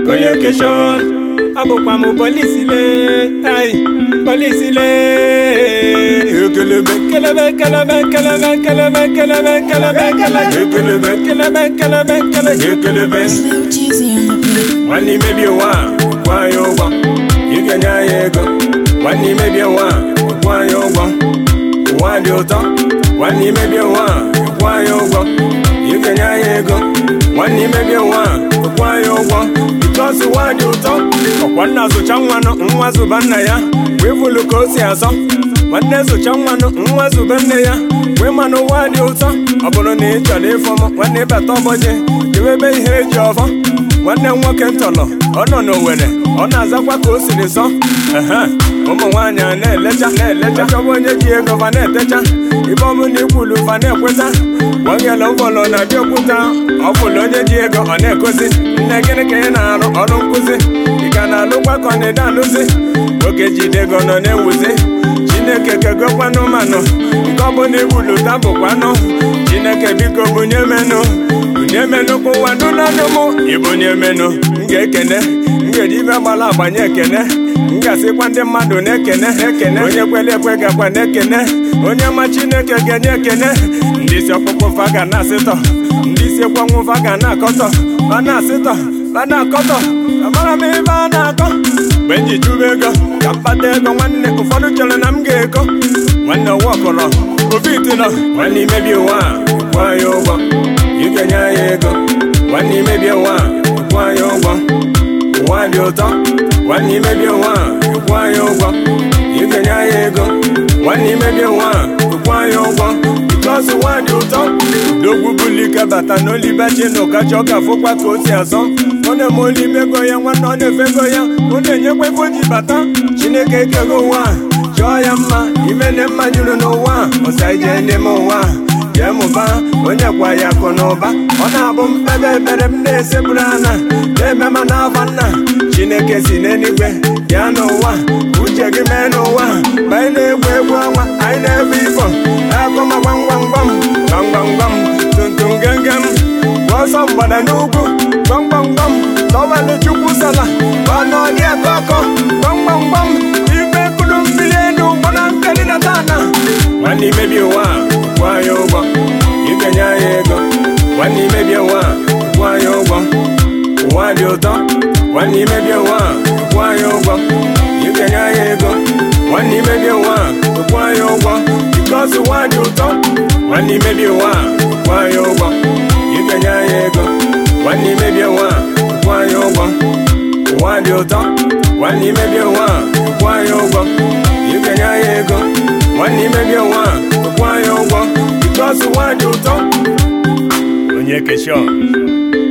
Koyokeshon, abokwamu police le, ay, police le. Kelebe, kelebe, kelebe, kelebe, kelebe, kelebe, kelebe, kelebe, kelebe, kelebe, kelebe. Wani maybe one, why you want? You can go. Wani maybe one, why you want? Why do you talk? Wani maybe one, why you want? You can go. Wani maybe one, why you want? Because why do you talk? One as a changwano, was a banaya. We will look out here some. One as a changwano, was a banaya. Women know why do you talk? Upon nature, from one neighbor top of it. You will be here, Java. One day walking taller. Oh no, no, when on as a what goes in the song. One and let one year of an etcher. If I'm in the pool of an equator, one yellow ball on a jokuta, or follow the Diego on a cousin, Nagana Cana or on cousin. You cannot look back on the Danusi. Okay, Diego on a wuzi. Chineke go no mano. Goboni Bulu Tabuano. Chineke Bigo Bunyameno. Bunyameno Puanuna no more. Ibunyameno. Gekene. Ngediva Malabanya Kene. Ngasi kwande madu nekene nekene onye kwele kwega kwa nekene onye machineke genekene ndisi okpukpu faga na sito ndisi ekwanwu faga na koto bana sito bana koto amara me bana ko benji jubego kapate ego nwanne ụfọdụ chere na m ga-eko nwanne wọkọrọ ofitino nwanne mebi ụwa kwa ya ụgwọ ikenye ya ego nwanne mebi ụwa kwa ya ụgwọ ụwa dị ụtọ One you may be one, why you want? You can go. One you may be one, why you want? Because one you talk. No Bubulika, but I know Liberty no Kajoka for what goes here. So, on a molly megoya, one on the fegoya, one in your way for the bata. Chineke go one. Joyama, even a man you don't know one. Osai Nemo one. Yamuba, when you're quiet, Konoba, on a bomb, better, Sebrana, Demana, Chineke sin anywhere, Yano one, Uchegi Mano one, by the way, I never before. I come a bang, Tuntung Gangam, was somebody I know, bang, so I let you Pusala, but no, dear Coco, bang, even couldn't feel no one, I'm getting a Tana. One may be one. Why you want? You can go. One maybe one. Why you want? Why do you talk? One maybe one. Why you want? You can go. One maybe one. Why you want? Because why do you talk? One maybe one. Why you want? You can go. One maybe one. Why you want? Why do you talk? One maybe one. Why you want? You can go. One maybe one. Why you want? Because why do you talk? Koyokeshon.